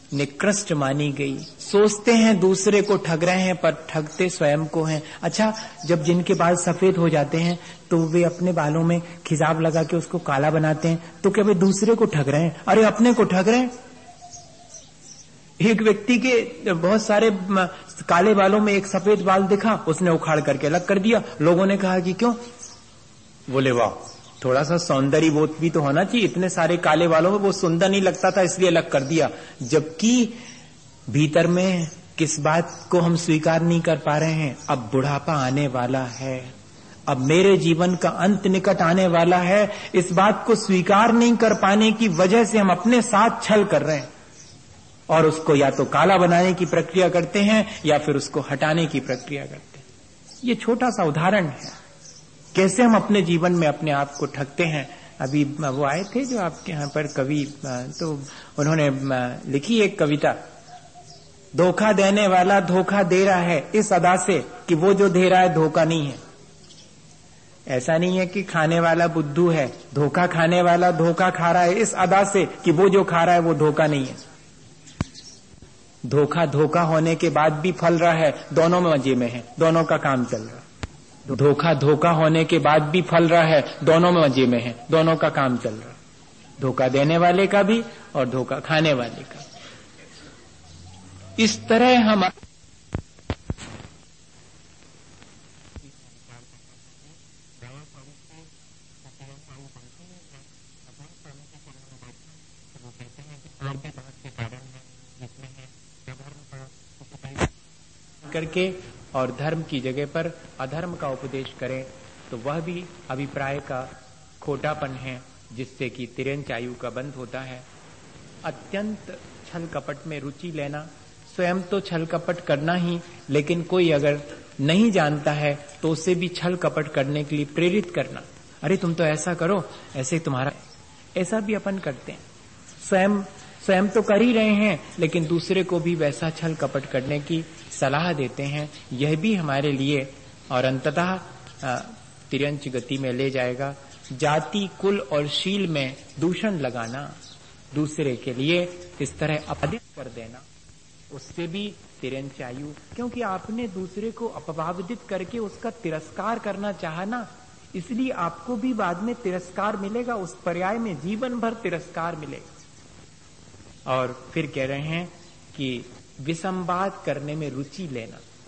निकृष्ट मानी गई। सोचते हैं दूसरे को ठग रहे हैं पर ठगते स्वयं को हैं। अच्छा, जब जिनके बाल सफेद हो जाते हैं तो वे अपने बालों में खिजाब लगा के उसको काला बनाते हैं, तो क्या वे दूसरे को ठग रहे हैं? अरे अपने को ठग रहे हैं। एक व्यक्ति के बहुत सारे काले बालों में एक सफेद बाल दिखा, उसने उखाड़ करके अलग कर दिया। लोगों ने कहा कि क्यों? बोले वाह, थोड़ा सा सौंदर्य बोध भी तो होना चाहिए, इतने सारे काले बालों में वो सुंदर नहीं लगता था इसलिए अलग कर दिया। जबकि भीतर में किस बात को हम स्वीकार नहीं कर पा रहे हैं? अब बुढ़ापा आने वाला है, अब मेरे जीवन का अंत निकट आने वाला है। इस बात को स्वीकार नहीं कर पाने की वजह से हम अपने साथ छल कर रहे हैं और उसको या तो काला बनाने की प्रक्रिया करते हैं या फिर उसको हटाने की प्रक्रिया करते हैं। ये छोटा सा उदाहरण है कैसे हम अपने जीवन में अपने आप को ठगते हैं। अभी वो आए थे जो आपके यहाँ पर कवि, तो उन्होंने लिखी एक कविता, धोखा देने वाला धोखा दे रहा है इस अदा से कि वो जो दे रहा है धोखा नहीं है। ऐसा नहीं है कि खाने वाला बुद्धू है, धोखा खाने वाला धोखा खा रहा है इस अदा से कि वो जो खा रहा है वो धोखा नहीं है। धोखा धोखा होने के बाद भी फल रहा है, दोनों में मजे में है, दोनों का काम चल रहा है। धोखा धोखा होने के बाद भी फल रहा है, दोनों में मजे में है, दोनों का काम चल रहा है, धोखा देने वाले का भी और धोखा खाने वाले का। इस तरह हम करके और धर्म की जगह पर अधर्म का उपदेश करें तो वह भी अभिप्राय का खोटापन है, जिससे कि तिरंच आयु का बंध होता है। अत्यंत छल कपट में रुचि लेना, स्वयं तो छल कपट करना ही, लेकिन कोई अगर नहीं जानता है तो उसे भी छल कपट करने के लिए प्रेरित करना। अरे तुम तो ऐसा करो, ऐसे तुम्हारा, ऐसा भी अपन करते हैं। स्वयं तो कर ही रहे हैं लेकिन दूसरे को भी वैसा छल कपट करने की सलाह देते हैं। यह भी हमारे लिए और अंततः तिरंच गति में ले जाएगा। जाति कुल और शील में दूषण लगाना, दूसरे के लिए इस तरह अपमानित कर देना, उससे भी तिरंच आयु, क्योंकि आपने दूसरे को अपवादित करके उसका तिरस्कार करना चाहा ना, इसलिए आपको भी बाद में तिरस्कार मिलेगा, उस पर्याय में जीवन भर तिरस्कार मिलेगा। और फिर कह रहे हैं कि विसंवाद करने में रुचि लेना,